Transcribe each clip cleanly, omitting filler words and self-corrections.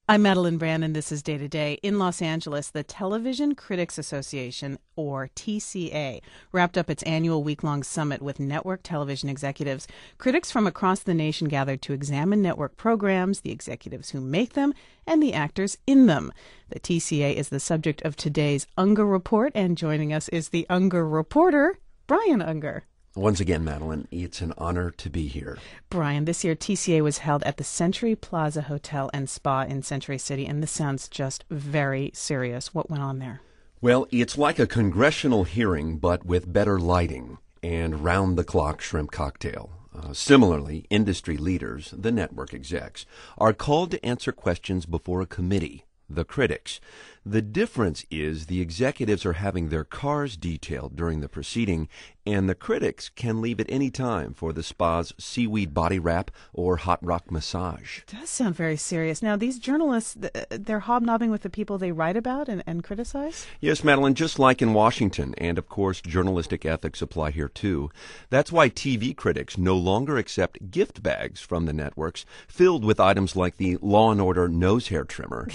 I'm Madeline Brand, and this is Day to Day. In Los Angeles, the Television Critics Association, or TCA, wrapped up its annual week-long summit with network television executives. Critics from across the nation gathered to examine network programs, the executives who make them, and the actors in them. The TCA is the subject of today's Unger Report, and joining us is the Unger reporter, Brian Unger. Once again, Madeline, it's an honor to be here. Brian, this year TCA was held at the Century Plaza Hotel and Spa in Century City, and this sounds just very serious. What went on there? Well, it's like a congressional hearing, but with better lighting and round-the-clock shrimp cocktail. Similarly, industry leaders, the network execs, are called to answer questions before a committee, the critics. The difference is the executives are having their cars detailed during the proceeding, and the critics can leave at any time for the spa's seaweed body wrap or hot rock massage. It does sound very serious. Now, these journalists, they're hobnobbing with the people they write about and criticize? Yes, Madeline, just like in Washington, and of course journalistic ethics apply here too. That's why TV critics no longer accept gift bags from the networks filled with items like the Law & Order nose hair trimmer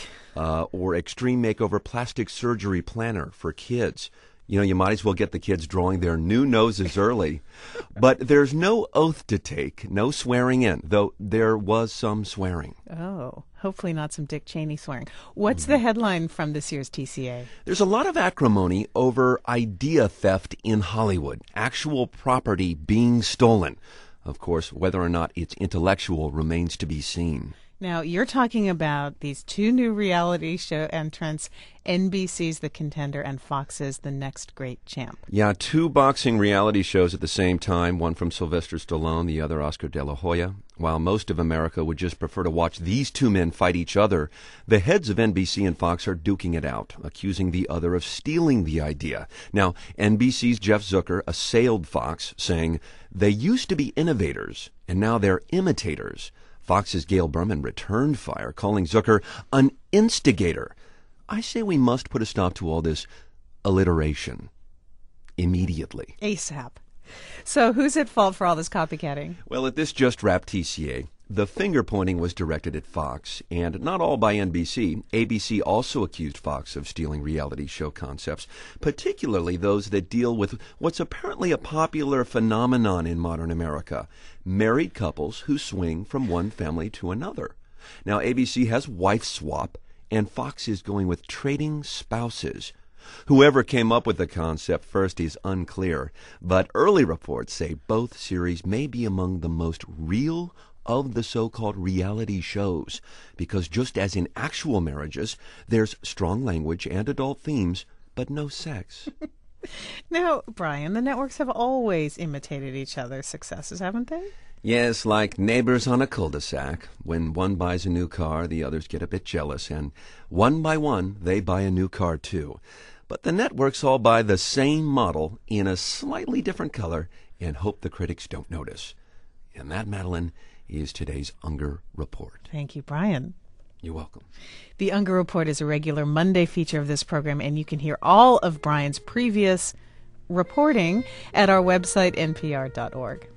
or Extreme Makeover plastic surgery planner for kids. You know, you might as well get the kids drawing their new noses early. But there's no oath to take, no swearing in, though there was some swearing. Oh, hopefully not some Dick Cheney swearing. What's the headline from this year's TCA? There's a lot of acrimony over idea theft in Hollywood, actual property being stolen. Of course, whether or not it's intellectual remains to be seen. Now, you're talking about these two new reality show entrants, NBC's The Contender and Fox's The Next Great Champ. Yeah, two boxing reality shows at the same time, one from Sylvester Stallone, the other Oscar De La Hoya. While most of America would just prefer to watch these two men fight each other, the heads of NBC and Fox are duking it out, accusing the other of stealing the idea. Now, NBC's Jeff Zucker assailed Fox, saying, "They used to be innovators, and now they're imitators." Fox's Gail Berman returned fire, calling Zucker an instigator. I say we must put a stop to all this alliteration immediately. ASAP. So who's at fault for all this copycatting? Well, at this just-wrapped TCA, the finger-pointing was directed at Fox, and not all by NBC. ABC also accused Fox of stealing reality show concepts, particularly those that deal with what's apparently a popular phenomenon in modern America, married couples who swing from one family to another. Now, ABC has wife swap, and Fox is going with trading spouses. Whoever came up with the concept first is unclear, but early reports say both series may be among the most real of the so-called reality shows, because just as in actual marriages, there's strong language and adult themes, but no sex. Now, Brian, the networks have always imitated each other's successes, haven't they? Yes, like neighbors on a cul-de-sac. When one buys a new car, the others get a bit jealous, and one by one, they buy a new car too. But the networks all buy the same model in a slightly different color and hope the critics don't notice. And that, Madeline, is today's Unger Report. Thank you, Brian. You're welcome. The Unger Report is a regular Monday feature of this program, and you can hear all of Brian's previous reporting at our website, npr.org.